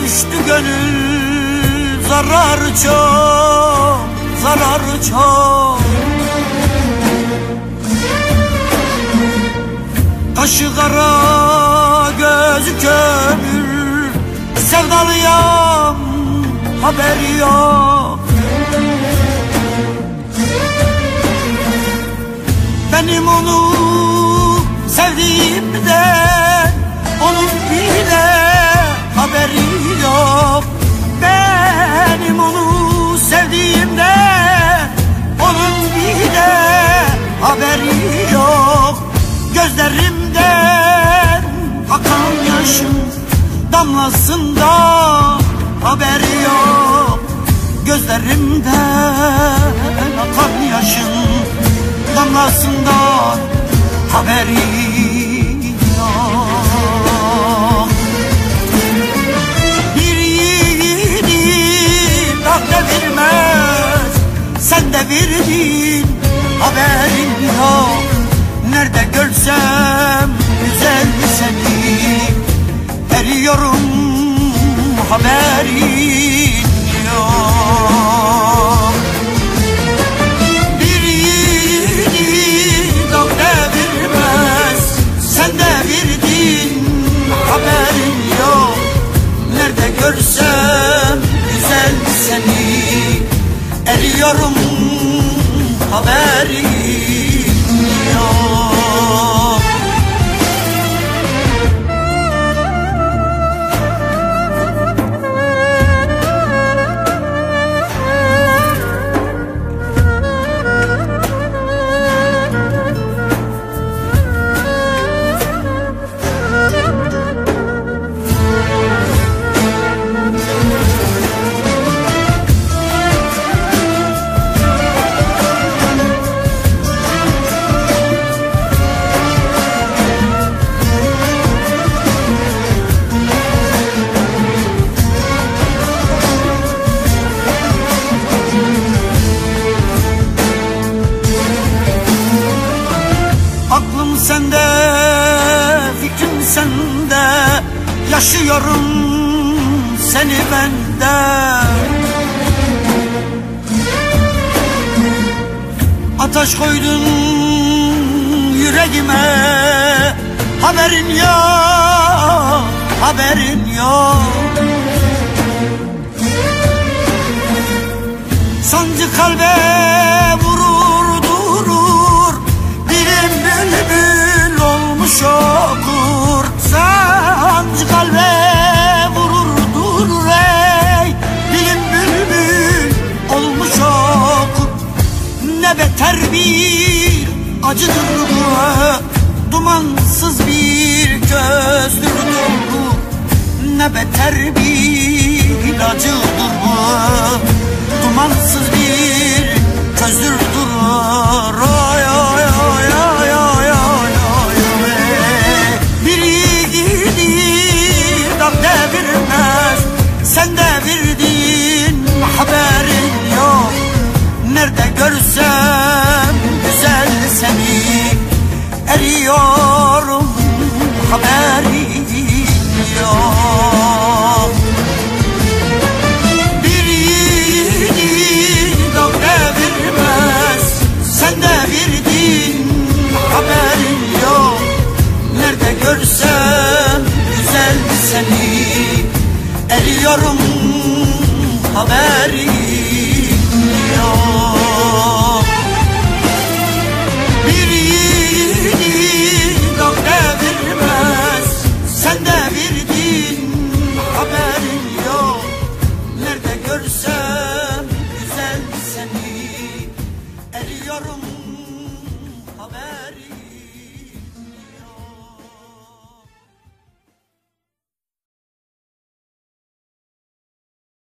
düştü gönül, zararı çok, zararı çok. Kaşı kara, gözü kömür, sevdalıyam, haberi yok. Benim onu sevdiğimden onun bile haberi yok. Benim onu sevdiğimden onun bile haberi yok. Gözlerimden akan yaşım damlasında haberi yok. Gözlerimden akan yaşım damlasında haberi yok. Bir yiğidin ah devirmez, sen devirdin haberin yok. Nerede görsem güzel seni, eriyorum haberin yok. Bir yiğidin ah devirmez, sen devirdin haberin yok. Nerede görsem güzel seni, eriyorum haberin yok. Aklım sende, fikrim sende, yaşıyorum seni bende. Ateş koydun yüreğime, haberin yok, haberin yok. Sancı kalbe vurur durur, dilim bülbül olmuş okur. Sancı kalbe vurur durur ey, dilim bülbül olmuş okur. Ne beter bir acıdır bu, dumansız bir gözdür dolu. Ne beter bir acıdır bu, dumansız bir közdür durur. Oy oy oy oy oy oy oy. Bir yiğidin ah devirmez, sen devirdin haberin yok. Nerede görsem güzel seni, eriyorum haberin yok. Bir yiğidin ah devirmez, sen devirdin haberin yok. Nerede görsem güzel seni, eriyorum haberin yok.